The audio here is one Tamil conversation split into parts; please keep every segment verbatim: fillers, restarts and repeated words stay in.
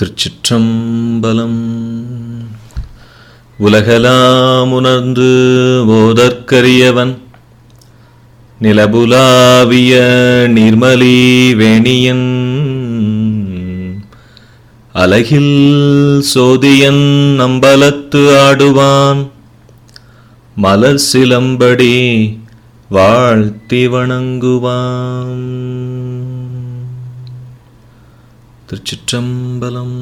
திருச்சிற்றம்பலம். உலகலாம் உணர்ந்து ஓதற்கரியவன் நிலபுலாவிய நீர்மலி வேணியன் அலகில் சோதியன் அம்பலத்து ஆடுவான் மலர் சிலம்படி வாழ்த்தி வணங்குவான். திருச்சிற்றம்பலம்.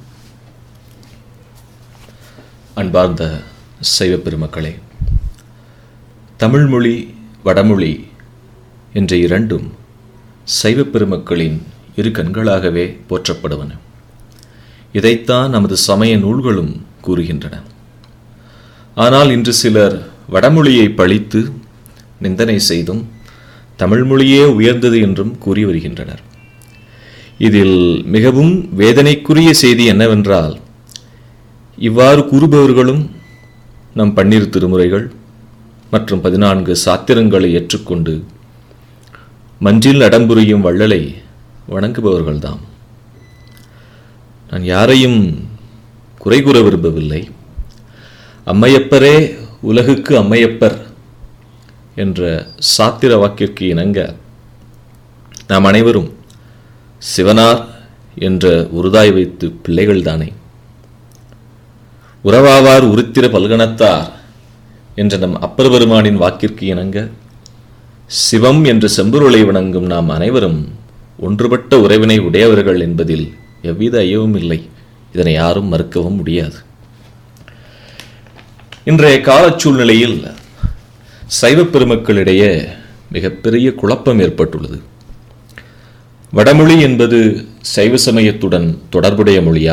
அன்பார்ந்த சைவ பெருமக்களே, தமிழ்மொழி வடமொழி என்ற இரண்டும் சைவ பெருமக்களின் இரு கண்களாகவே போற்றப்படுவன. இதைத்தான் நமது சமய நூல்களும் கூறுகின்றன. ஆனால் இன்று சிலர் வடமொழியை பழித்து நிந்தனை செய்தும் தமிழ்மொழியே உயர்ந்தது என்றும் கூறி வருகின்றனர். இதில் மிகவும் வேதனைக்குரிய செய்தி என்னவென்றால், இவ்வாறு கூறுபவர்களும் நம் பன்னிரு திருமுறைகள் மற்றும் பதினான்கு சாத்திரங்களை ஏற்றுக்கொண்டு மஞ்சில் அடம்புரியும் வள்ளலை வணங்குபவர்கள்தாம். நான் யாரையும் குறை கூற விரும்பவில்லை. அம்மையப்பரே உலகுக்கு அம்மையப்பர் என்ற சாத்திர வாக்கிற்கு இணங்க நாம் அனைவரும் சிவனார் என்ற உருதாய் வைத்து பிள்ளைகள்தானே. உறவாவார் உருத்திர பல்கணத்தார் என்ற நம் அப்பர் பெருமானின் வாக்கிற்கு இணங்க சிவம் என்ற செம்பொருளை வணங்கும் நாம் அனைவரும் ஒன்றுபட்ட உறவினை உடையவர்கள் என்பதில் எவ்வித ஐயமும் இல்லை. இதனை யாரும் மறுக்கவும் முடியாது. இன்றைய கால சூழ்நிலையில் சைவ பெருமக்களிடையே மிகப்பெரிய குழப்பம் ஏற்பட்டுள்ளது. வடமொழி என்பது சைவ சமயத்துடன் தொடர்புடைய மொழியா?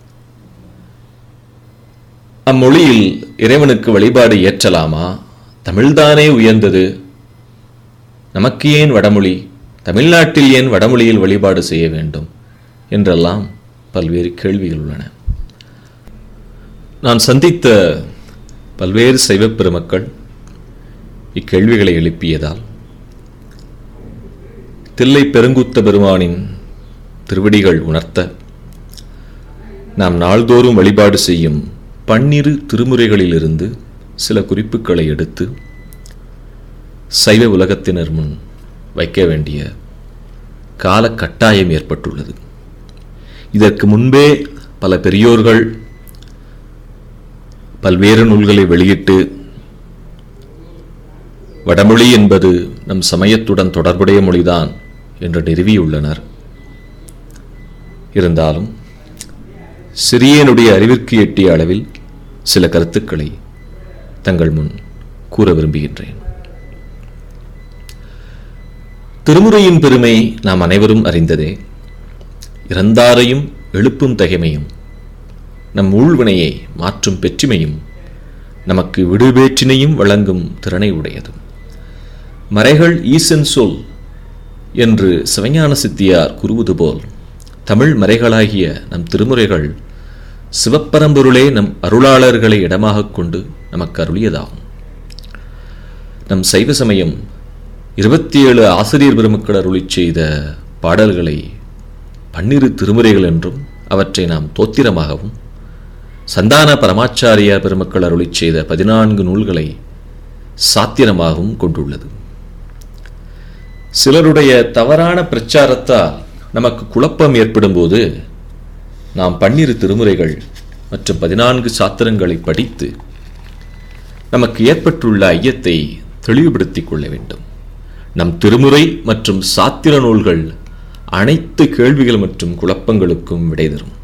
அம்மொழியில் இறைவனுக்கு வழிபாடு ஏற்றலாமா? தமிழ்தானே உயர்ந்தது, நமக்கு ஏன் வடமொழி? தமிழ்நாட்டில் ஏன் வடமொழியில் வழிபாடு செய்ய வேண்டும் என்றெல்லாம் பல்வேறு கேள்விகள் உள்ளன. நான் சந்தித்த பல்வேறு சைவ பெருமக்கள் இக்கேள்விகளை எழுப்பியதால் தில்லை பெருங்குத்த பெருமானின் திருவடிகள் உணர்த்த நாம் நாள்தோறும் வழிபாடு செய்யும் பன்னிரு திருமுறைகளிலிருந்து சில குறிப்புகளை எடுத்து சைவ உலகத்தினர் முன் வைக்க வேண்டிய கால கட்டாயம் ஏற்பட்டுள்ளது. இதற்கு முன்பே பல பெரியோர்கள் பல்வேறு நூல்களை வெளியிட்டு வடமொழி என்பது நம் சமயத்துடன் தொடர்புடைய மொழிதான் என்று நிறுவியுள்ளனர். இருந்தாலும் சிறியனுடைய அறிவிற்கு எட்டிய அளவில் சில கருத்துக்களை தங்கள் முன் கூற விரும்புகின்றேன். திருமுறையின் பெருமை நாம் அனைவரும் அறிந்ததே. இறந்தாரையும் எழுப்பும் தகைமையும் நம் ஊழ்வினையை மாற்றும் பெற்றிமையும் நமக்கு விடுவேற்றினையும் வழங்கும் திறனை உடையது. மறைகள் ஈசன் சொல் என்று சிவஞான சித்தியார் கூறுவது போல் தமிழ் மறைகளாகிய நம் திருமுறைகள் சிவப்பரம்பொருளே நம் அருளாளர்களை இடமாக கொண்டு நமக்கு அருளியதாகும். நம் சைவ சமயம் இருபத்தி ஏழு ஆசிரியர் பெருமக்கள் அருளி செய்த பாடல்களை பன்னிரு திருமுறைகள் என்றும் அவற்றை நாம் தோத்திரமாகவும், சந்தான பரமாச்சாரியார் பெருமக்கள் அருளி செய்த பதினான்கு நூல்களை சாத்திரமாகவும் கொண்டுள்ளது. சிலருடைய தவறான பிரச்சாரத்தால் நமக்கு குழப்பம் ஏற்படும் போது நாம் பன்னிரு திருமுறைகள் மற்றும் பதினான்கு சாத்திரங்களை படித்து நமக்கு ஏற்பட்டுள்ள ஐயத்தை தெளிவுபடுத்திக் கொள்ள வேண்டும். நம் திருமுறை மற்றும் சாத்திர நூல்கள் அனைத்து கேள்விகள் மற்றும் குழப்பங்களுக்கும் விடை தரும்.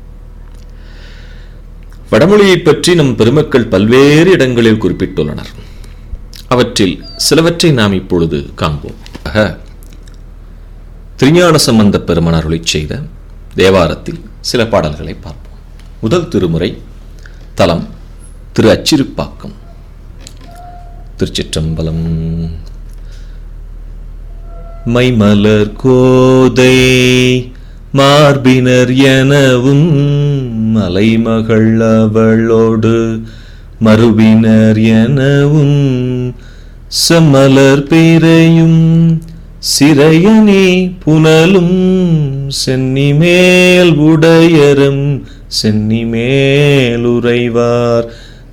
வடமொழியை பற்றி நம் பெருமக்கள் பல்வேறு இடங்களில் குறிப்பிட்டுள்ளனர். அவற்றில் சிலவற்றை நாம் இப்பொழுது காண்போம். ஆக, திருஞான சம்பந்த பெருமான் அருளிச் செய்த தேவாரத்தில் சில பாடல்களை பார்ப்போம். முதல் திருமுறை, தலம் திரு அச்சிறுப்பாக்கம். திருச்சிற்றம்பலம். மைமலர் கோதை மார்பினர் எனவும் மலைமகள் அவளோடு மறுவினர் எனவும் செம்மலர் பேரையும் சிறையணி புனலும் சென்னிமேல் உடையரும் சென்னிமேல் உறைவார்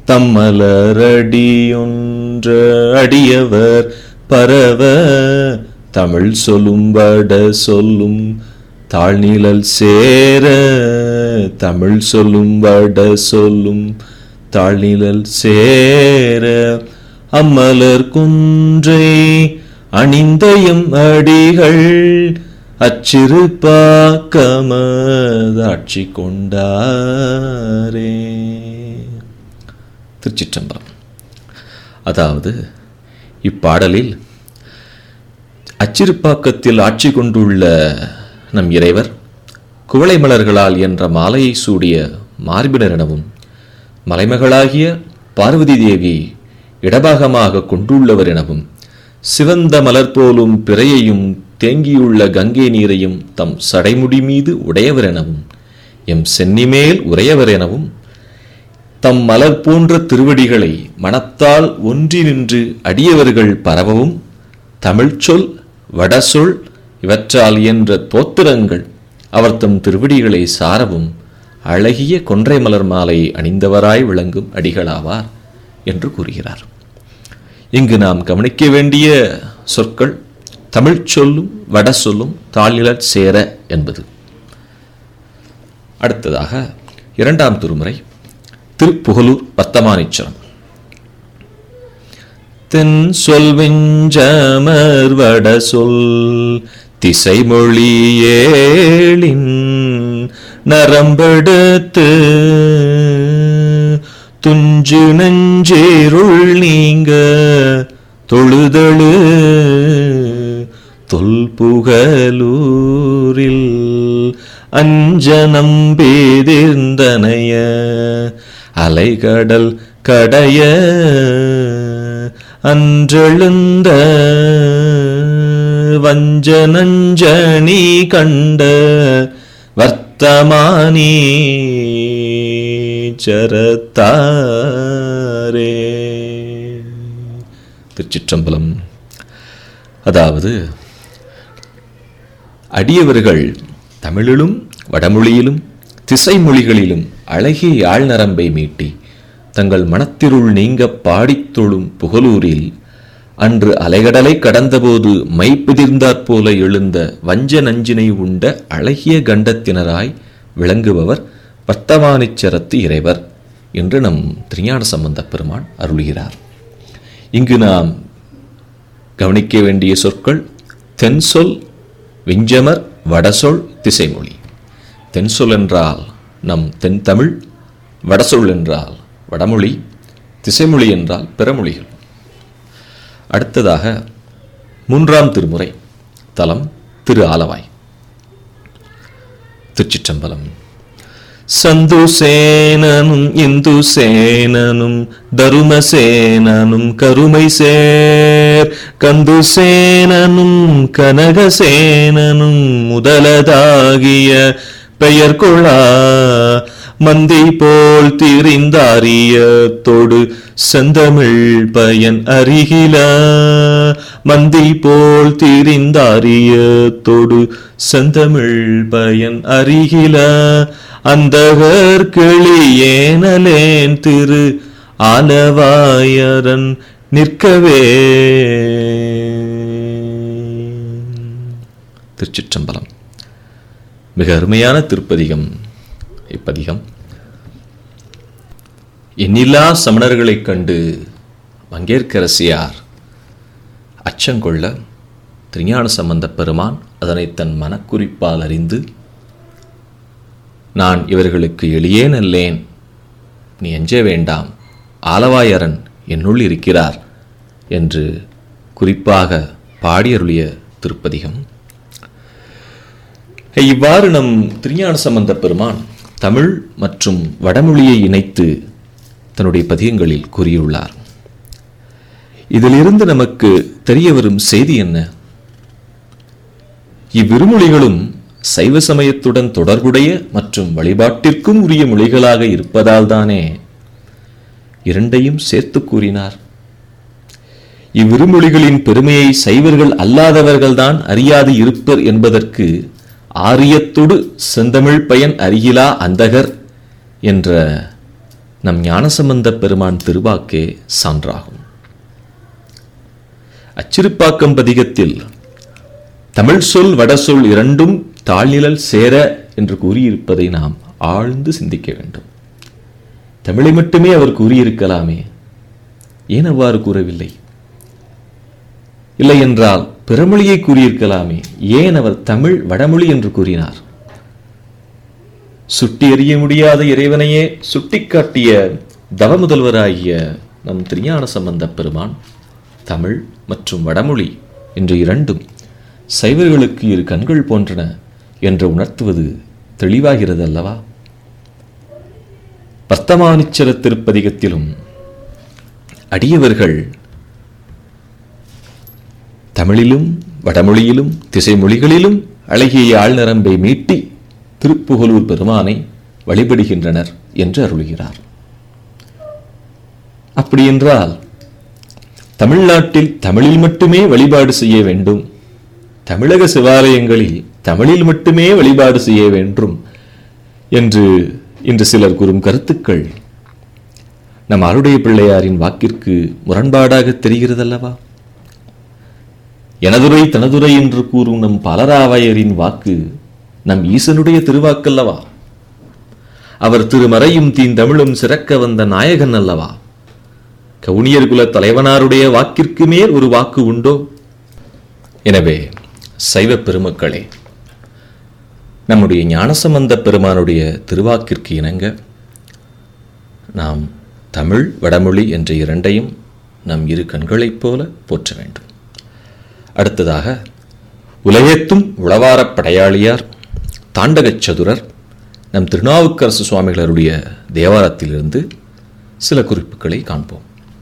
தம்மலரடியொன்ற அடியவர் பரவ தமிழ் சொல்லும் வட சொல்லும் தாழ்நிழல் சேர தமிழ் சொல்லும் வட சொல்லும் தாழ்நிழல் சேர அம்மலர் குன்றை அணிந்தயம் அடிகள் அச்சிறு பாக்கமதாட்சி கொண்டாரே. திருச்சிற்றம்பலம். அதாவது இப்பாடலில் அச்சிறுப்பாக்கத்தில் ஆட்சி கொண்டுள்ள நம் இறைவர் குவளை மலர்களால் என்ற மாலையை சூடிய மார்பினர் எனவும் மலைமகளாகிய பார்வதி தேவி இடபாகமாக கொண்டுள்ளவர் எனவும் சிவந்த மலர் போலும் பிறையையும் தேங்கியுள்ள கங்கை நீரையும் தம் சடைமுடி மீது உடையவர் எனவும் எம் சென்னிமேல் உரையவர் எனவும் தம் மலர் போன்ற திருவடிகளை மனத்தால் ஒன்றி நின்று அடியவர்கள் பரவவும் தமிழ்ச்சொல் வடசொல் இவற்றால் இயன்ற தோத்திரங்கள் அவர் தம் திருவடிகளை சாரவும் அழகிய கொன்றை மலர் மாலை அணிந்தவராய் விளங்கும் அடிகளாவார் என்று கூறுகிறார். இங்கு நாம் கவனிக்க வேண்டிய சொற்கள் தமிழ் சொல்லும் வட சொல்லும் தாழ்நிழல் சேர என்பது. அடுத்ததாக இரண்டாம் திருமுறை திருப்புகலூர் வர்த்தமானிச்சரம். தென் சொல் வெஞ்சமர் வட சொல் திசைமொழி ஏழின் நரம்பெடுத்து துஞ்சு நஞ்சேருள் நீங்க தொழுதழு தொல்புகலூரில் அஞ்சனம் பேதிர்ந்தனைய அலைகடல் கடைய அன்றெழுந்த வஞ்ச நஞ்சனி கண்ட வர்த்தமானி சரத்தாரே. திருச்சிற்றம்பலம். அதாவது அடியவர்கள் தமிழிலும் வடமொழியிலும் திசை மொழிகளிலும் அழகிய யாழ் நரம்பை மீட்டி தங்கள் மனத்திருள் நீங்க பாடித் தொழும் புகலூரில் அன்று அலைகடலை கடந்தபோது மைப்பிதிர்ந்தாற்போல எழுந்த வஞ்ச நஞ்சினை உண்ட அழகிய கண்டத்தினராய் விளங்குபவர் வர்த்தமானிச்சரத்து இறைவர் என்று நம் திருஞான சம்பந்தப் பெருமான் அருளுகிறார். இங்கு நாம் கவனிக்க வேண்டிய சொற்கள் தென்சொல் விஞ்சமர் வடசொல் திசைமொழி. தென்சொல் என்றால் நம் தென் தமிழ், வடசொல் என்றால் வடமொழி, திசைமொழி என்றால் பிறமொழிகள். அடுத்ததாக மூன்றாம் திருமுறை தலம் திரு ஆலவாய். திருச்சிற்றம்பலம். சந்துசேனனும் இந்துசேனனும் தருமசேனனும் கருமை சேர் கந்துசேனனும் கனகசேனனும் முதலதாகிய பெயர் கொளா மந்தை போல் திரிந்தாரிய தொடு செந்தமிழ் பயன் அருகில மந்தை போல் திரிந்தாரிய தொடு செந்தமிழ் பயன் அருகில அந்தகர் கிளியேனலேன் திரு ஆலவாயரன் நிற்கவே. திருச்சிற்றம்பலம். மிக அருமையான திருப்பதிகம் இப்பதிகம். எண்ணில்லா சமணர்களைக் கண்டு மங்கையர்க்கரசியார் அச்சங்கொள்ள திருஞான சம்பந்தப் பெருமான் அதனை தன் மனக்குறிப்பால் அறிந்து, நான் இவர்களுக்கு எளியேன் அல்லேன், நீ எஞ்ச வேண்டாம், ஆலவாயரன் என்னுள் இருக்கிறார் என்று குறிப்பாக பாடியருளிய திருப்பதிகம். இவ்வாறு நம் திருஞான சம்பந்தப் பெருமான் தமிழ் மற்றும் வடமொழியை இணைத்து தன்னுடைய பதிகங்களில் கூறியுள்ளார். இதிலிருந்து நமக்கு தெரிய வரும் செய்தி என்ன? இவ்விருமொழிகளும் சைவ சமயத்துடன் தொடர்புடைய மற்றும் வழிபாட்டிற்கும் உரிய மொழிகளாக இருப்பதால் தானே இரண்டையும் சேர்த்து கூறினார். இவ்விருமொழிகளின் பெருமையை சைவர்கள் அல்லாதவர்கள்தான் அறியாது இருப்பர் என்பதற்கு ஆரியத்தொடு செந்தமிழ் பயன் அருகிலா அந்தகர் என்ற நம் ஞானசம்பந்த பெருமான் திருவாக்கே சான்றாகும். அச்சிறுப்பாக்கம் பதிகத்தில் தமிழ் சொல் வடசொல் இரண்டும் தாழ்நிழல் சேர என்று கூறியிருப்பதை நாம் ஆழ்ந்து சிந்திக்க வேண்டும். தமிழை மட்டுமே அவர் கூறியிருக்கலாமே, ஏன் அவ்வாறு கூறவில்லை? இல்லை என்றால் பிறமொழியை கூறியிருக்கலாமே, ஏன் அவர் தமிழ் வடமொழி என்று கூறினார்? சுட்டி எறிய முடியாத இறைவனையே சுட்டிக்காட்டிய தவமுதல்வராகிய நம் திருஞான சம்பந்த பெருமான் தமிழ் மற்றும் வடமொழி என்று இரண்டும் சைவர்களுக்கு இரு கண்கள் போன்றன என்று உணர்த்துவது தெளிவாகிறது அல்லவா? வர்த்தமானிச்சர திருப்பதிகத்திலும் அடியவர்கள் தமிழிலும் வடமொழியிலும் திசை மொழிகளிலும் அழகிய ஆழ்நரம்பை மீட்டி திருப்புகலூர் பெருமானை வழிபடுகின்றனர் என்று அருளுகிறார். அப்படியென்றால் தமிழ்நாட்டில் தமிழில் மட்டுமே வழிபாடு செய்ய வேண்டும், தமிழக சிவாலயங்களில் தமிழில் மட்டுமே வழிபாடு செய்ய வேண்டும் என்று இன்று சிலர் கூறும் கருத்துக்கள் நம் அருடைய பிள்ளையாரின் வாக்கிற்கு முரண்பாடாக தெரிகிறதல்லவா? எனதுரை தனதுரை என்று கூறும் நம் பலராவையரின் வாக்கு நம் ஈசனுடைய திருவாக்கல்லவா? அவர் திருமறையும் தீந்தமிழும் சிறக்க வந்த நாயகன் அல்லவா? கவுனியர் குல தலைவனாருடைய வாக்கிற்கு மேல் ஒரு வாக்கு உண்டோ? எனவே சைவ பெருமக்களே, நம்முடைய ஞானசம்பந்த பெருமானுடைய திருவாக்கிற்கு இணங்க நாம் தமிழ் வடமொழி என்ற இரண்டையும் நம் இரு கண்களைப் போல போற்ற வேண்டும். அடுத்ததாக உலகெத்தும் உளவாரப் படையாளியார் தாண்டகச் சதுரர் நம் திருநாவுக்கரசு சுவாமிகளுடைய தேவாரத்திலிருந்து சில குறிப்புகளை காண்போம்.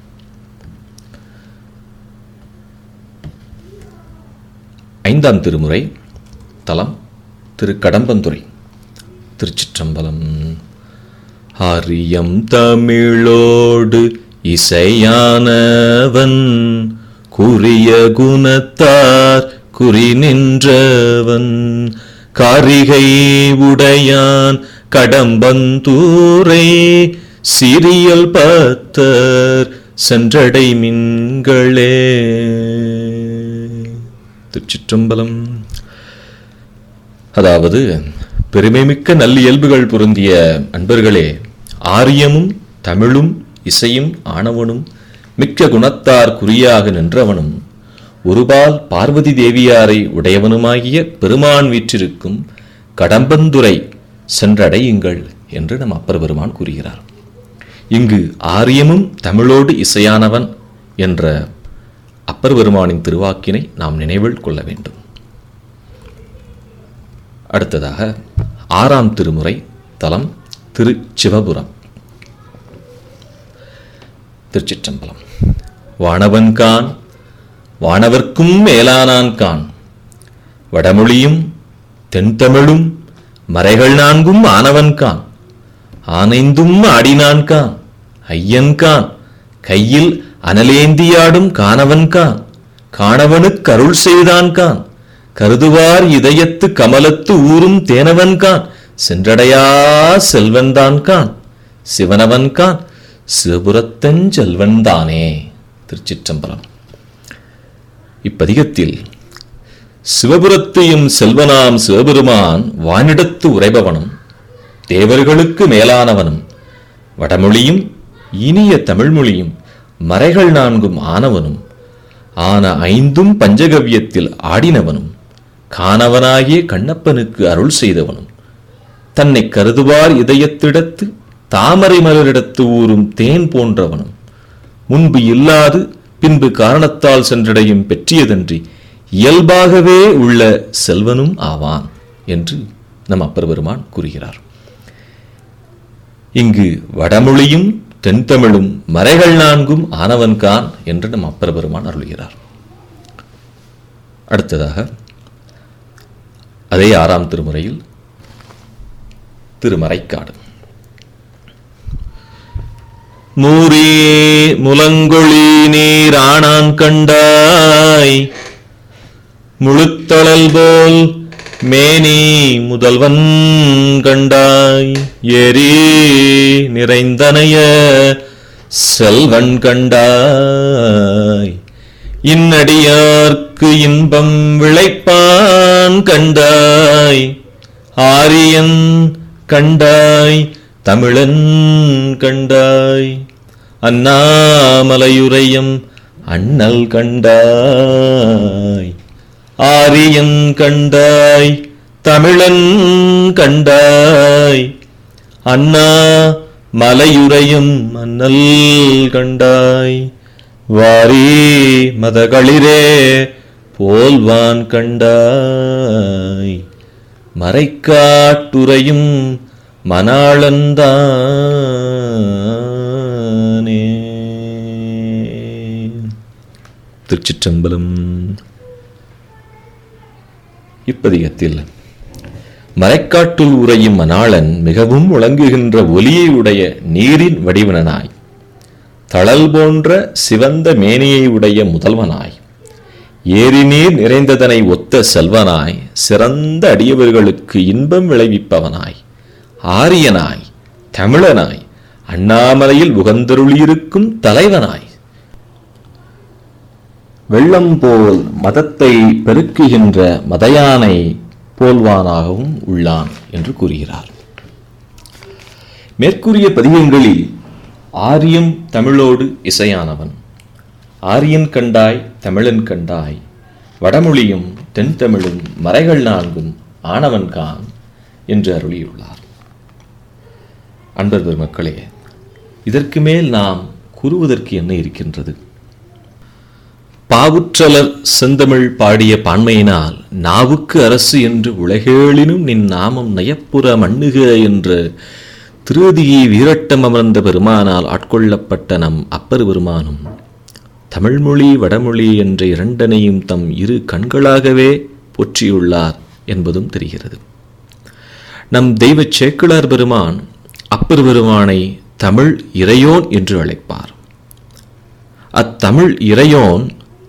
ஐந்தாம் திருமுறை, தலம் திரு கடம்பந்துறை. திருச்சிற்றம்பலம். ஆரியம் தமிழோடு இசையானவன் குறிய குணத்தார் குறி நின்றவன் காரிகை உடையான் கடம்பந்தூரை சிறியல் பத்தர் சென்றடை மின்களே. திருச்சிற்றம்பலம். அதாவது, பெருமைமிக்க நல்லியல்புகள் பொருந்திய அன்பர்களே, ஆரியமும் தமிழும் இசையும் ஆனவனும் மிக்க குணத்தார் குறியாக நின்றவனும் ஒருபால் பார்வதி தேவியாரை உடையவனுமாகிய பெருமான் வீற்றிருக்கும் கடம்பந்துரை சென்றடையுங்கள் என்று நம் அப்பர் பெருமான் கூறுகிறார். இங்கு ஆரியமும் தமிழோடு இசையானவன் என்ற அப்பர் பெருமானின் திருவாக்கினை நாம் நினைவில் கொள்ள வேண்டும். அடுத்ததாக ஆறாம் திருமுறை, தலம் திரு சிவபுரம். திருச்சிற்றம்பலம். வானவன்கான் வானவர்க்கும் மேலானான்கான் வடமொழியும் தென்தமிழும் மறைகள் நான்கும் ஆனவன்கான் ஆனைந்தும் ஆடினான்கான் ஐயன்கான் கையில் அனலேந்தியாடும் காணவன்கான் காணவனுக்கு அருள் செய்தான்கான் கருதுவார் இதயத்து கமலத்து ஊரும் தேனவன்கான் சென்றடையா செல்வன்தான்கான் சிவனவன்கான் சிவபுரத்தன் செல்வன்தானே. திருச்சிற்றம்பலம். இப்பதிகத்தில் சிவபுரத்தையும் செல்வனாம் சிவபெருமான் வானிடத்து உரைபவனும் தேவர்களுக்கு மேலானவனும் வடமொழியும் இனிய தமிழ்மொழியும் மறைகள் நான்கும் ஆனவனும் ஆன ஐந்தும் பஞ்சகவ்யத்தில் ஆடினவனும் காணவனாகிய கண்ணப்பனுக்கு அருள் செய்தவனும் தன்னை கருதுவார் இதயத்திடத்து தாமரை மலரிடத்து ஊறும் தேன் போன்றவனும் முன்பு இல்லாது பின்பு காரணத்தால் சென்றடையும் பெற்றியதன்றி இயல்பாகவே உள்ள செல்வனும் ஆவான் என்று நம் அப்பர் பெருமான் கூறுகிறார். இங்கு வடமொழியும் தென்தமிழும் மறைகள் நான்கும் ஆனவன்கான் என்று நம் அப்பர் பெருமான் அருள்கிறார். அடுத்ததாக அதே ஆறாம் திருமுறையில் திருமறைக்காடு. மூரே முலங்கொழி நீர் ஆனான் கண்டாய், முழுத்தழல் போல் மேனி முதல்வன் கண்டாய், ஏரி நிறைந்தனைய செல்வன் கண்டாய், இன்னடியார்க்கு இன்பம் விளைப்பான் கண்டாய், ஆரியன் கண்டாய் தமிழன் கண்டாய், அண்ணாமலையுரையும் அண்ணல் கண்டாய், ஆரியன் கண்டாய் தமிழன் கண்டாய், அண்ணா மலையுரையும் அண்ணல் கண்டாய், வாரி மதகளிரே போல்வான் கண்டாய், மறைக்காட்டுரையும் மணாளன்தானே. திருச்சிற்றம்பலம். இப்பதிகத்தில் மறைக்காட்டுள் உரையும் மணாளன் மிகவும் முழங்குகின்ற ஒலியை உடைய நீரின் வடிவனாய், தழல் போன்ற சிவந்த மேனியை உடைய முதல்வனாய், ஏரி நீர் நிறைந்ததனை ஒத்த செல்வனாய், சிறந்த அடியவர்களுக்கு இன்பம் விளைவிப்பவனாய், ஆரியனாய் தமிழனாய், அண்ணாமலையில் உகந்தருளியிருக்கும் தலைவனாய், வெள்ளம் போல் மதத்தை பெருக்குகின்ற மதயானை போல்வானாகவும் உள்ளான் என்று கூறுகிறார். மேற்கூறிய பதிகங்களில் ஆரியம் தமிழோடு இசையானவன், ஆரியன் கண்டாய் தமிழன் கண்டாய், வடமொழியும் தென் தமிழும் மறைகள் நான்கும் ஆனவன் கான் என்று அருளியுள்ளார். அன்பர் பெருமக்களே, இதற்கு மேல் நாம் கூறுவதற்கு என்ன இருக்கின்றது? பாவுற்றலர் செந்தமிழ் பாடிய பான்மையினால் நாவுக்கு அரசு என்று உலகேளினும் நின் நாமம் நயப்புற மண்ணுக என்று திருதியை வீரட்டம் அமர்ந்த பெருமானால் ஆட்கொள்ளப்பட்ட நம் அப்பர் பெருமானும் தமிழ்மொழி வடமொழி என்ற இரண்டனையும் தம் இரு கண்களாகவே போற்றியுள்ளார் என்பதும் தெரிகிறது. நம் தெய்வ சேக்கிழார் பெருமான் அப்பர் பெருமானை தமிழ் இறையோன் என்று அழைப்பார். அத்தமிழ் இறையோன்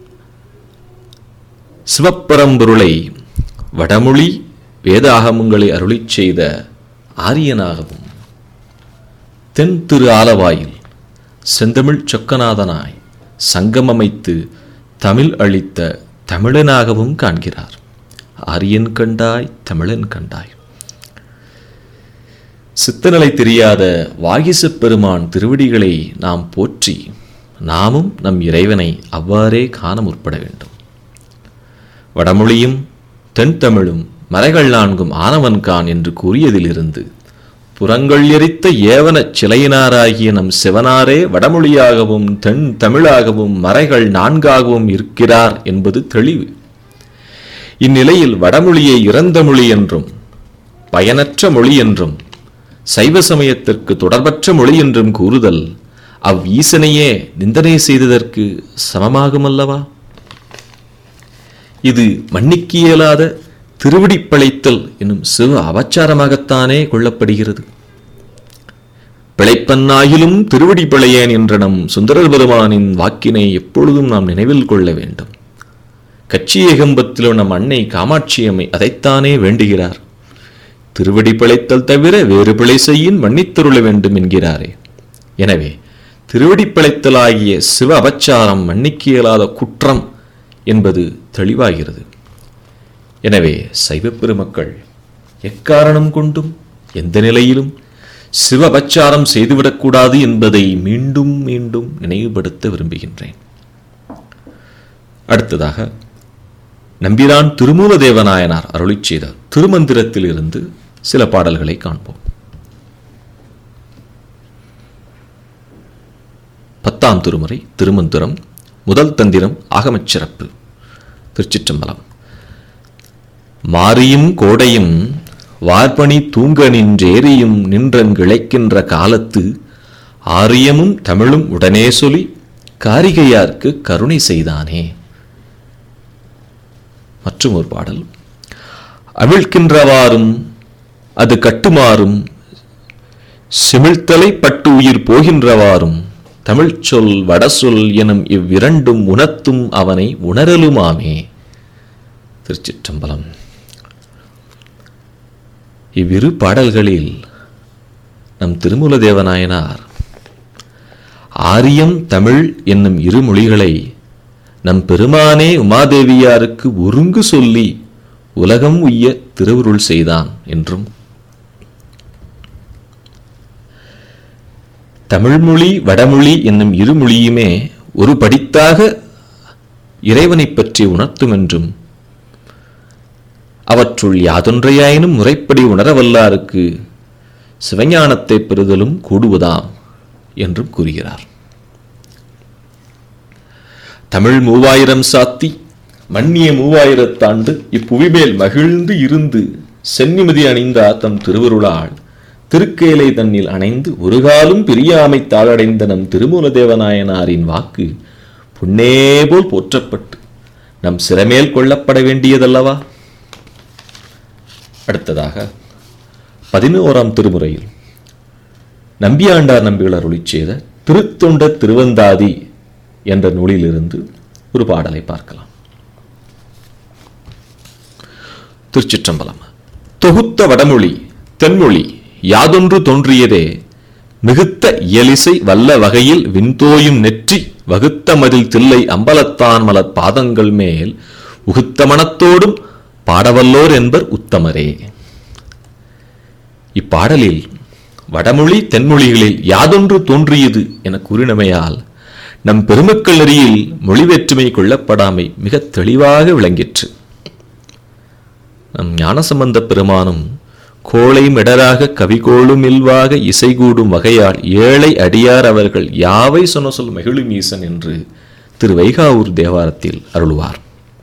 சிவப்பரம்பொருளை வடமொழி வேதாகமங்களை அருளிச் செய்த ஆரியனாகவும், தென் திரு ஆலவாயில் செந்தமிழ் சொக்கநாதனாய் சங்கம் அமைத்து தமிழ் அளித்த தமிழனாகவும் காண்கிறார். ஆரியன் கண்டாய் தமிழன் கண்டாய். சித்தநிலை தெரியாத வாகிசப் பெருமான் திருவடிகளை நாம் போற்றி நாமும் நம் இறைவனை அவ்வாறே காண முற்பட வேண்டும். வடமொழியும் தென் தமிழும் மறைகள் நான்கும் ஆனவன் கான் என்று கூறியதிலிருந்து புறங்கள் எரித்த ஏவன சிலையினாராகிய நம் சிவனாரே வடமொழியாகவும் தென் தமிழாகவும் மறைகள் நான்காகவும் இருக்கிறார் என்பது தெளிவு. இந்நிலையில் வடமொழியை இறந்த மொழி என்றும் பயனற்ற மொழி என்றும் சைவ சமயத்திற்கு தொடர்பற்ற மொழி என்றும் கூறுதல் அவ் ஈசனையே நிந்தனை செய்ததற்கு சமமாகுமல்லவா? இது மன்னிக்க இயலாத திருவடிப்பழைத்தல் என்னும் சிவ அபச்சாரமாகத்தானே கொள்ளப்படுகிறது. பிழைப்பன்னாயிலும் திருவடி பிழையேன் என்ற நம் சுந்தரர் பெருமானின் வாக்கினை எப்பொழுதும் நாம் நினைவில் கொள்ள வேண்டும். கட்சி ஏகம்பத்திலும் நம் அன்னை காமாட்சி அம்மை அதைத்தானே வேண்டுகிறார். திருவடி பிழைத்தல் தவிர வேறு பிழை செய்யின் மன்னித்தருள வேண்டும் என்கிறாரே. எனவே திருவடி பிழைத்தலாகிய சிவ அபச்சாரம் மன்னிக்க இயலாத குற்றம் என்பது தெளிவாகிறது. எனவே சைவ பெருமக்கள் எக்காரணம் கொண்டும் எந்த நிலையிலும் சிவ அபச்சாரம் செய்துவிடக்கூடாது என்பதை மீண்டும் மீண்டும் நினைவுபடுத்த விரும்புகின்றேன். அடுத்ததாக நம்பிரான் திருமூல தேவநாயனார் அருளிச் செய்த திருமந்திரத்தில் இருந்து சில பாடல்களை காண்போம். பத்தாம் திருமுறை திருமந்திரம், முதல் தந்திரம், ஆகமச் சிறப்பு. திருச்சிற்றம்பலம். மாரியும் கோடையும் வார்பணி தூங்க நின்றேரியும் நின்றங்கிழைக்கின்ற காலத்து ஆரியமும் தமிழும் உடனே சொல்லி காரிகையார்க்கு கருணை செய்தானே. மற்றும் ஒரு பாடல். அவிழ்க்கின்றவாறும் அது கட்டுமாறும் சிமிழ்த்தலை பட்டு உயிர் போகின்றவாறும் தமிழ்ச்சொல் வடசொல் எனும் இவ்விரண்டும் உணர்த்தும் அவனை உணரலுமாமே. திருச்சிற்றம்பலம். இவ்விரு பாடல்களில் நம் திருமூல தேவநாயனார் ஆரியம் தமிழ் என்னும் இரு மொழிகளை நம் பெருமானே உமாதேவியாருக்கு ஒருங்கு சொல்லி உலகம் உய்ய திருவருள் செய்தான் என்றும், தமிழ்மொழி வடமொழி என்னும் இரு மொழியுமே ஒரு படித்தாக இறைவனை பற்றி உணர்த்தும் என்றும், அவற்றுள் யாதொன்றையாயினும் முறைப்படி உணரவல்லாருக்கு சிவஞானத்தை பெறுதலும் கூடுவதாம் என்றும் கூறுகிறார். தமிழ் மூவாயிரம் சாத்தி மன்னிய மூவாயிரத்தாண்டு இப்புவிமேல் மகிழ்ந்து இருந்து சென்னிமதி அணிந்தார் தம் திருவருளால் திருக்கேலை தன்னில் அணைந்து ஒரு காலும் பிரியாமை தாளடைந்த நம் திருமூல தேவநாயனாரின் வாக்கு புன்னே போல் போற்றப்பட்டு நம் சிறமேல் கொள்ளப்பட வேண்டியதல்லவா? அடுத்ததாக பதினோராம் திருமுறையில் நம்பியாண்டார் நம்பிகள் அருளிச் செய்த திருத்தொண்ட திருவந்தாதி என்ற நூலிலிருந்து ஒரு பாடலை பார்க்கலாம். திருச்சிற்றம்பலம். தொகுத்த வடமொழி தென்மொழி யாதொன்று தோன்றியதே மிகுத்த இயலிசை வல்ல வகையில் விண்தோயும் நெற்றி வகுத்த மதில் தில்லை அம்பலத்தான் மலர் பாதங்கள் மேல் உகுத்த மனத்தோடும் பாடவல்லோர் என்பர் உத்தமரே. இப்பாடலில் வடமொழி தென்மொழிகளில் யாதொன்று தோன்றியது என கூறினமையால் நம் பெருமக்கள் நெறியில் மொழி வேற்றுமை கொள்ளப்படாமை மிக தெளிவாக விளங்கிற்று. நம் ஞானசம்பந்த பெருமானும் கோளை மெடராக கவிகோளும் இல்வாக இசைகூடும் வகையால் ஏழை அடியார் அவர்கள் யாவை சொன்ன சொல் மகிழும் ஈசன் என்று திரு வைகாவூர் தேவாரத்தில் அருள்வார்.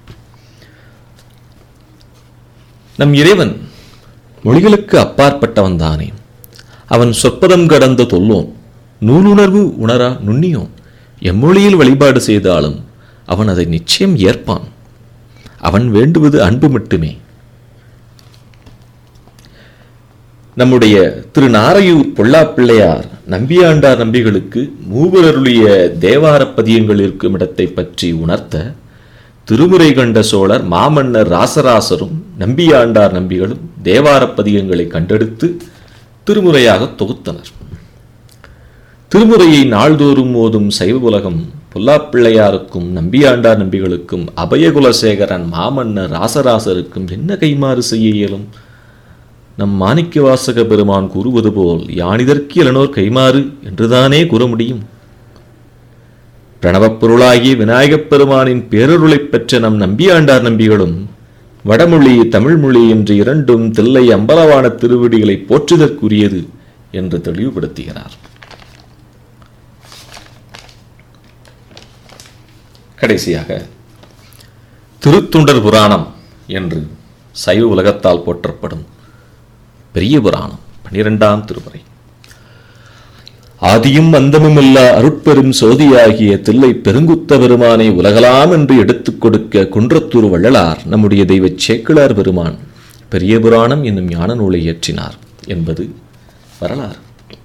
நம் இறைவன் மொழிகளுக்கு அப்பாற்பட்டவன் தானே. அவன் சொற்பதம் கடந்த தொல்லோன், நூலுணர்வு உணரா நுண்ணியோன். எம்மொழியில் வழிபாடு செய்தாலும் அவன் அதை நிச்சயம் ஏற்பான். அவன் வேண்டுவது அன்பு மட்டுமே. நம்முடைய திரு நாரையூர் பொல்லாப்பிள்ளையார் நம்பியாண்டார் நம்பிகளுக்கு மூவரருடைய தேவார பதியங்கள் இருக்கும் இடத்தை பற்றி உணர்த்த திருமுறை கண்ட சோழர் மாமன்னர் ராசராசரும் நம்பியாண்டார் நம்பிகளும் தேவார பதியங்களை கண்டெடுத்து திருமுறையாக தொகுத்தனர். திருமுறையை நாள்தோறும் ஓதும் சைவ உலகம் பொல்லாப்பிள்ளையாருக்கும் நம்பியாண்டார் நம்பிகளுக்கும் அபயகுலசேகரன் மாமன்னர் ராசராசருக்கும் என்ன கைமாறு செய்ய இயலும்? நம் மாணிக்க வாசக பெருமான் கூறுவது போல் யானிதற்கு இளனோர் கைமாறு என்றுதானே கூற முடியும். பிரணவப் பொருளாகிய விநாயகப் பெருமானின் பேரருளை பெற்ற நம் நம்பியாண்டார் நம்பிகளும் வடமொழி தமிழ்மொழி என்று இரண்டும் தில்லை அம்பலவான திருவடிகளை போற்றுதற்குரியது என்று தெளிவுபடுத்துகிறார். கடைசியாக திருத்தொண்டர் புராணம் என்று சைவ உலகத்தால் போற்றப்படும் பெரிய புராணம் பனிரெண்டாம் திருமுறை. ஆதியும் அந்தமும் இல்லா அருட்பெரும் சோதியாகிய தில்லை பெருங்குத்த பெருமானை உலகலாம் என்று எடுத்துக் கொடுக்க குன்றத்தூர் வள்ளலார் நம்முடைய தெய்வ சேக்கிழார் பெருமான் பெரிய புராணம் என்னும் ஞான நூலை இயற்றினார் என்பது வரலாறு.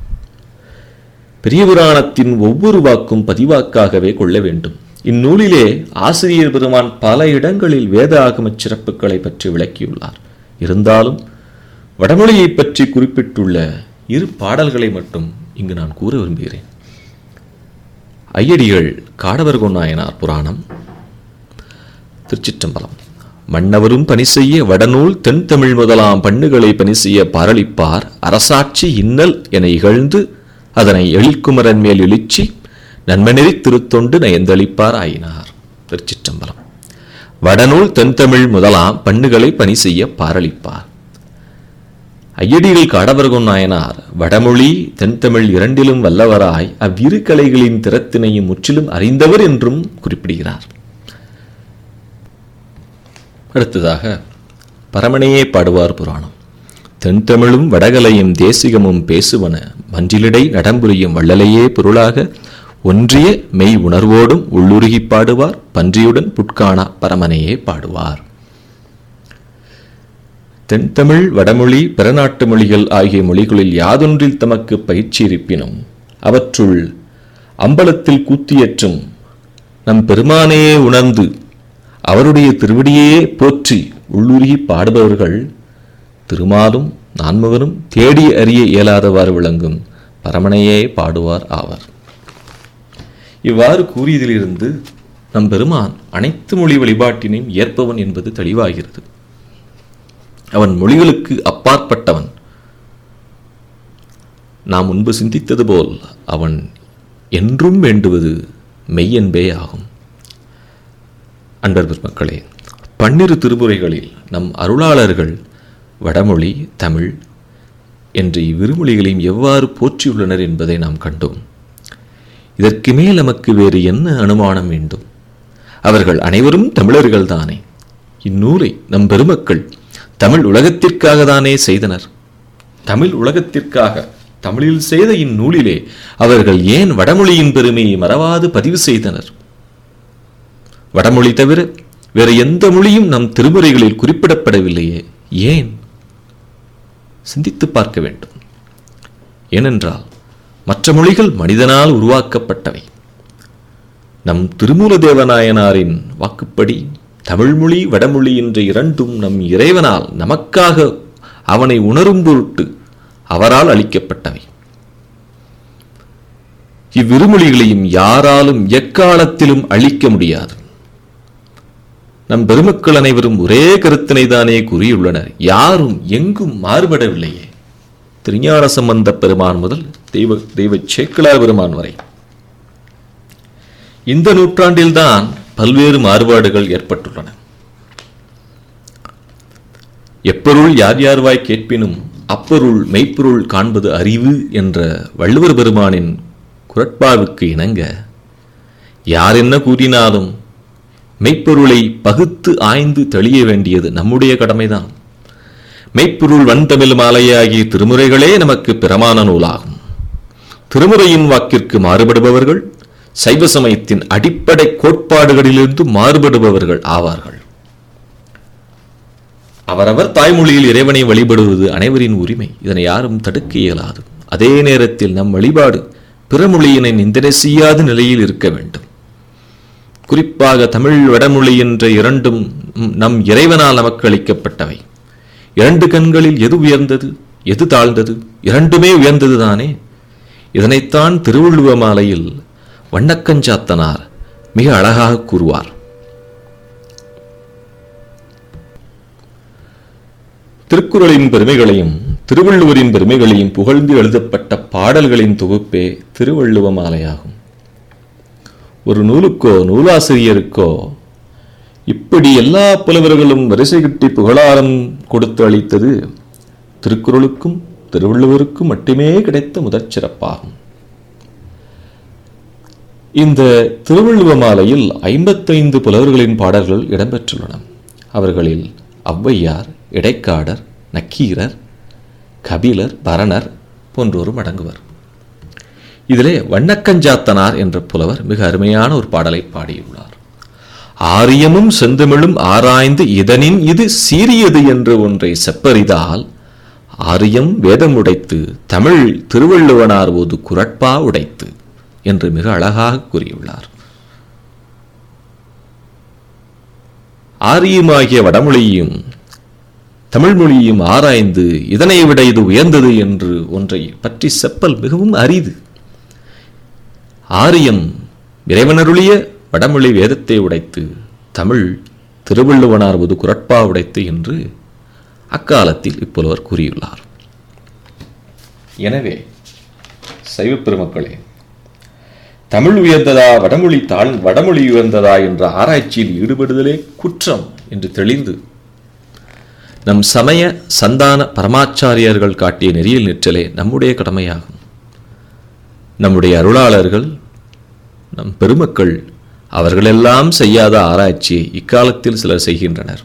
பெரிய புராணத்தின் ஒவ்வொரு வாக்கும் பதிவாக்காகவே கொள்ள வேண்டும். இந்நூலிலே ஆசிரியர் பெருமான் பல இடங்களில் வேத ஆகமச் சிறப்புகளை பற்றி விளக்கியுள்ளார். இருந்தாலும் வடமொழியை பற்றி குறிப்பிட்டுள்ள இரு பாடல்களை மட்டும் இங்கு நான் கூற விரும்புகிறேன். ஐயடிகள் காடவர்கோன் நாயனார் புராணம். திருச்சிற்றம்பலம். மன்னவரும் பணி செய்ய வடநூல் தென் தமிழ் முதலாம் பண்ணுகளை பணி செய்ய பாரளிப்பார் அரசாட்சி இன்னல் என இகழ்ந்து அதனை எழில்குமரன் மேல் எழுச்சி நன்மநெறி திருத்தொண்டு நயந்தளிப்பார் ஆயினார். திருச்சிற்றம்பலம். வடநூல் தென்தமிழ் முதலாம் பண்ணுகளை பணி செய்ய பாரளிப்பார். ஐயடிகள் காடவர்கோன் நாயனார் வடமொழி தென்தமிழ் இரண்டிலும் வல்லவராய் அவ்விரு கலைகளின் திறத்தினையும் முற்றிலும் அறிந்தவர் என்றும் குறிப்பிடுகிறார். அடுத்ததாக பரமனையே பாடுவார் புராணம். தென்தமிழும் வடகலையும் தேசிகமும் பேசுவன மன்றிலிடை நடம்புரியும் வள்ளலையே பொருளாக ஒன்றிய மெய் உணர்வோடும் உள்ளுருகி பாடுவார் பன்றியுடன் புட்காணா பரமனையே பாடுவார். தென்தமிழ் வடமொழி பிறநாட்டு மொழிகள் ஆகிய மொழிகளில் யாதொன்றில் தமக்கு பயிற்சி இருப்பினும் அவற்றுள் அம்பலத்தில் கூத்தியற்றும் நம் பெருமானையே உணர்ந்து அவருடைய திருவடியே போற்றி உள்ளுருகி பாடுபவர்கள் திருமாலும் நான்முகனும் தேடி அறிய இயலாதவாறு விளங்கும் பரமனையே பாடுவார் ஆவார். இவ்வாறு கூறியதிலிருந்து நம் பெருமான் அனைத்து மொழி வழிபாட்டினையும் ஏற்பவன் என்பது தெளிவாகிறது. அவன் மொழிகளுக்கு அப்பாற்பட்டவன். நாம் முன்பு சிந்தித்தது போல் அவன் என்றும் வேண்டுவது மெய்யன்பே ஆகும். அன்பர் பெருமக்களே, பன்னிரு திருமுறைகளில் நம் அருளாளர்கள் வடமொழி, தமிழ் என்ற இவ்விருமொழிகளையும் எவ்வாறு போற்றியுள்ளனர் என்பதை நாம் கண்டோம். இதற்கு மேல் நமக்கு வேறு என்ன அனுமானம் வேண்டும்? அவர்கள் அனைவரும் தமிழர்கள் தானே. இந்நூலை நம் பெருமக்கள் தமிழ் உலகத்திற்காக தானே செய்தனர். தமிழ் உலகத்திற்காக தமிழில் செய்த இந்நூலிலே அவர்கள் ஏன் வடமொழியின் பெருமையை மறவாது பதிவு செய்தனர்? வடமொழி தவிர வேறு எந்த மொழியும் நம் திருமுறைகளில் குறிப்பிடப்படவில்லையே, ஏன்? சிந்தித்து பார்க்க வேண்டும். ஏனென்றால் மற்ற மொழிகள் மனிதனால் உருவாக்கப்பட்டவை. நம் திருமூல தேவநாயனாரின் வாக்குப்படி தமிழ்மொழி வடமொழி என்ற இரண்டும் நம் இறைவனால் நமக்காக அவனை உணரும் பொருட்டு அவரால் அளிக்கப்பட்டவை. இவ்விருமொழிகளையும் யாராலும் எக்காலத்திலும் அழிக்க முடியாது. நம் பெருமக்கள் அனைவரும் ஒரே கருத்தினை தானே கூறியுள்ளனர். யாரும் எங்கும் மாறுபடவில்லையே. திருஞான சம்பந்த பெருமான் முதல் தெய்வ தெய்வ சேக்கிழார் பெருமான் வரை இந்த நூற்றாண்டில்தான் பல்வேறு மாறுபாடுகள் ஏற்பட்டுள்ளன. எப்பொருள் யார் யார்வாய் கேட்பினும் அப்பொருள் மெய்ப்பொருள் காண்பது அறிவு என்ற வள்ளுவர் பெருமானின் குறட்பாவுக்கு இணங்க யார் என்ன கூறினாலும் மெய்ப்பொருளை பகுத்து ஆய்ந்து தெளிய வேண்டியது நம்முடைய கடமைதான். மெய்ப்பொருள் வன்தமிழ் மாலையாகிய திருமுறைகளே நமக்கு பிரமாண நூலாகும். திருமுறையின் வாக்கிற்கு மாறுபடுபவர்கள் சைவ சமயத்தின் அடிப்படை கோட்பாடுகளிலிருந்து மாறுபடுபவர்கள் ஆவார்கள். அவரவர் தாய்மொழியில் இறைவனை வழிபடுவது அனைவரின் உரிமை. இதனை யாரும் தடுக்க இயலாது. அதே நேரத்தில் நம் வழிபாடு பிற மொழியினை நிந்தனை செய்யாத நிலையில் இருக்க வேண்டும். குறிப்பாக தமிழ் வடமொழி என்ற இரண்டும் நம் இறைவனால் நமக்கு அளிக்கப்பட்டவை. இரண்டு கண்களில் எது உயர்ந்தது, எது தாழ்ந்தது? இரண்டுமே உயர்ந்தது தானே. இதனைத்தான் திருவள்ளுவ மாலையில் வண்ணக்கஞ்சாத்தனார் மிக அழகாக கூறுவார். திருக்குறளின் பெருமைகளையும் திருவள்ளுவரின் பெருமைகளையும் புகழ்ந்து எழுதப்பட்ட பாடல்களின் தொகுப்பே திருவள்ளுவ மாலையாகும். ஒரு நூலுக்கோ நூலாசிரியருக்கோ இப்படி எல்லா புலவர்களும் வரிசை கட்டி புகழாரம் கொடுத்து அளித்தது திருக்குறளுக்கும் திருவள்ளுவருக்கும் மட்டுமே கிடைத்த முதற் சிறப்பாகும். இந்த திருவள்ளுவ மாலையில் ஐம்பத்தைந்து புலவர்களின் பாடல்கள் இடம்பெற்றுள்ளன. அவர்களில் ஔவையார், இடைக்காடர், நக்கீரர், கபிலர், பரணர் போன்றோரும் அடங்குவர். இதிலே வண்ணக்கஞ்சாத்தனார் என்ற புலவர் மிக அருமையான ஒரு பாடலை பாடியுள்ளார். ஆரியமும் செந்தமிழும் ஆராய்ந்து இதனின் இது சீரியது என்று ஒன்றை செப்பறிதால் ஆரியம் வேதம் உடைத்து தமிழ் திருவள்ளுவனார் ஓது குறட்பா உடைத்து என்று மிக அழகாக கூறியுள்ளார். ஆரியமாகிய வடமொழியையும் தமிழ் மொழியையும் ஆராய்ந்து இதனை விட இது உயர்ந்தது என்று ஒன்றை பற்றி செப்பல் மிகவும் அரிது. ஆரியம் இறைவனருளிய வடமொழி வேதத்தை உடைத்து தமிழ் திருவள்ளுவனார் ஒரு குறட்பா உடைத்து என்று அக்காலத்தில் இப்புலவர் கூறியுள்ளார். எனவே சைவ பெருமக்களே, தமிழ் உயர்ந்ததா வடமொழி தாழ் வடமொழி உயர்ந்ததா என்ற ஆராய்ச்சியில் ஈடுபடுதலே குற்றம் என்று தெளிந்து நம் சமய சந்தான பரமாச்சாரியர்கள் காட்டிய நெறியில் நிற்றலே நம்முடைய கடமையாகும். நம்முடைய அருளாளர்கள், நம் பெருமக்கள் அவர்களெல்லாம் செய்யாத ஆராய்ச்சியை இக்காலத்தில் சிலர் செய்கின்றனர்.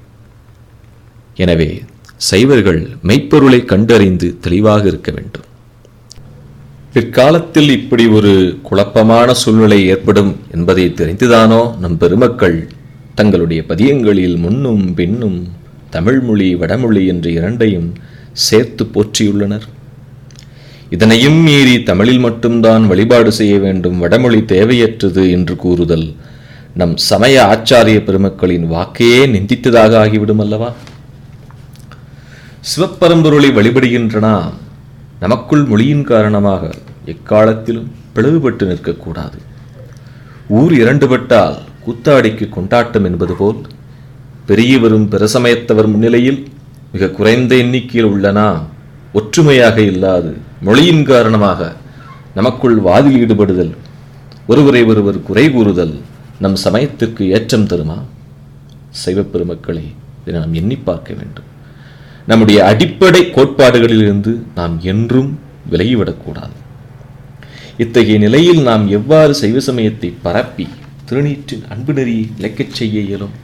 எனவே சைவர்கள் மெய்ப்பொருளை கண்டறிந்து தெளிவாக இருக்க வேண்டும். பிற்காலத்தில் இப்படி ஒரு குழப்பமான சூழ்நிலை ஏற்படும் என்பதை தெரிந்துதானோ நம் பெருமக்கள் தங்களுடைய பதியங்களில் முன்னும் பின்னும் தமிழ்மொழி வடமொழி என்ற இரண்டையும் சேர்த்து போற்றியுள்ளனர். இதனையும் மீறி தமிழில் மட்டும்தான் வழிபாடு செய்ய வேண்டும், வடமொழி தேவையற்றது என்று கூறுதல் நம் சமய ஆச்சாரிய பெருமக்களின் வாக்கையே நிந்தித்ததாக ஆகிவிடும் அல்லவா? சிவப்பரம்பொருளை வழிபடுகின்றன நமக்குள் மொழியின் காரணமாக எக்காலத்திலும் பிளவுபட்டு நிற்கக்கூடாது. ஊர் இரண்டுபட்டால் கூத்தாடிக்கு கொண்டாட்டம் என்பது போல் பெரியவரும் பிறசமயத்தவர் முன்னிலையில் மிக குறைந்த எண்ணிக்கையில் உள்ளனா ஒற்றுமையாக இல்லாது மொழியின் காரணமாக நமக்குள் வாதில் ஈடுபடுதல், ஒருவரை ஒருவர் குறை கூறுதல் நம் சமயத்திற்கு ஏற்றம் தருமா? சைவப் பெருமக்களை இதை நாம் எண்ணி பார்க்க வேண்டும். நம்முடைய அடிப்படை கோட்பாடுகளிலிருந்து நாம் என்றும் விலகிவிடக்கூடாது. இத்தகைய நிலையில் நாம் எவ்வாறு சைவ சமயத்தை பரப்பி திருநீற்றின் அன்பு நெறியை நிலைக்கச் செய்ய இயலும்?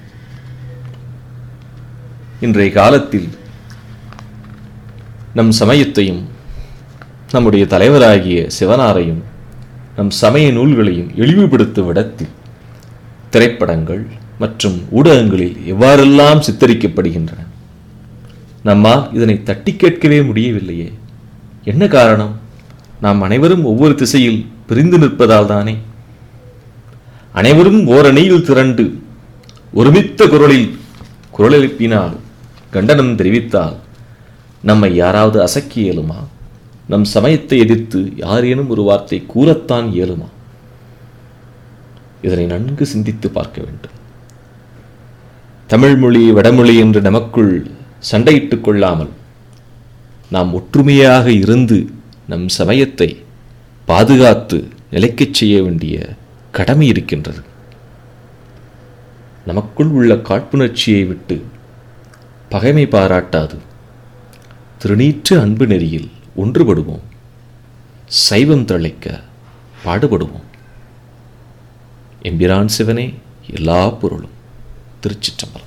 இன்றைய காலத்தில் நம் சமயத்தையும் நம்முடைய தலைவராகிய சிவனாரையும் நம் சமய நூல்களையும் இழிவுபடுத்தும் விடத்தில் திரைப்படங்கள் மற்றும் ஊடகங்களில் எவ்வாறெல்லாம் சித்தரிக்கப்படுகின்றன. நம்மால் இதனை தட்டி கேட்கவே முடியவில்லையே. என்ன காரணம்? நாம் அனைவரும் ஒவ்வொரு திசையில் பிரிந்து நிற்பதால் தானே. அனைவரும் ஓரணியில் திரண்டு ஒருமித்த குரலில் குரல் எழுப்பினால், கண்டனம் தெரிவித்தால் நம்மை யாராவது அசைக்க இயலுமா? நம் சமயத்தை எதிர்த்து யாரேனும் ஒரு வார்த்தை கூறத்தான் இயலுமா? இதனை நன்கு சிந்தித்து பார்க்க வேண்டும். தமிழ் மொழி வடமொழி என்று நமக்குள் சண்டையிட்டுக் கொள்ளாமல் நாம் ஒற்றுமையாக இருந்து நம் சமயத்தை பாதுகாத்து நிலைக்கச் செய்ய வேண்டிய கடமை இருக்கின்றது. நமக்குள் உள்ள காழ்ப்புணர்ச்சியை விட்டு பகைமை பாராட்டாது திருநீற்று அன்பு நெறியில் ஒன்றுபடுவோம். சைவம் தழைக்க பாடுபடுவோம். எம்பிரான் சிவனே எல்லா பொருளும். திருச்சிற்றம்பலம்.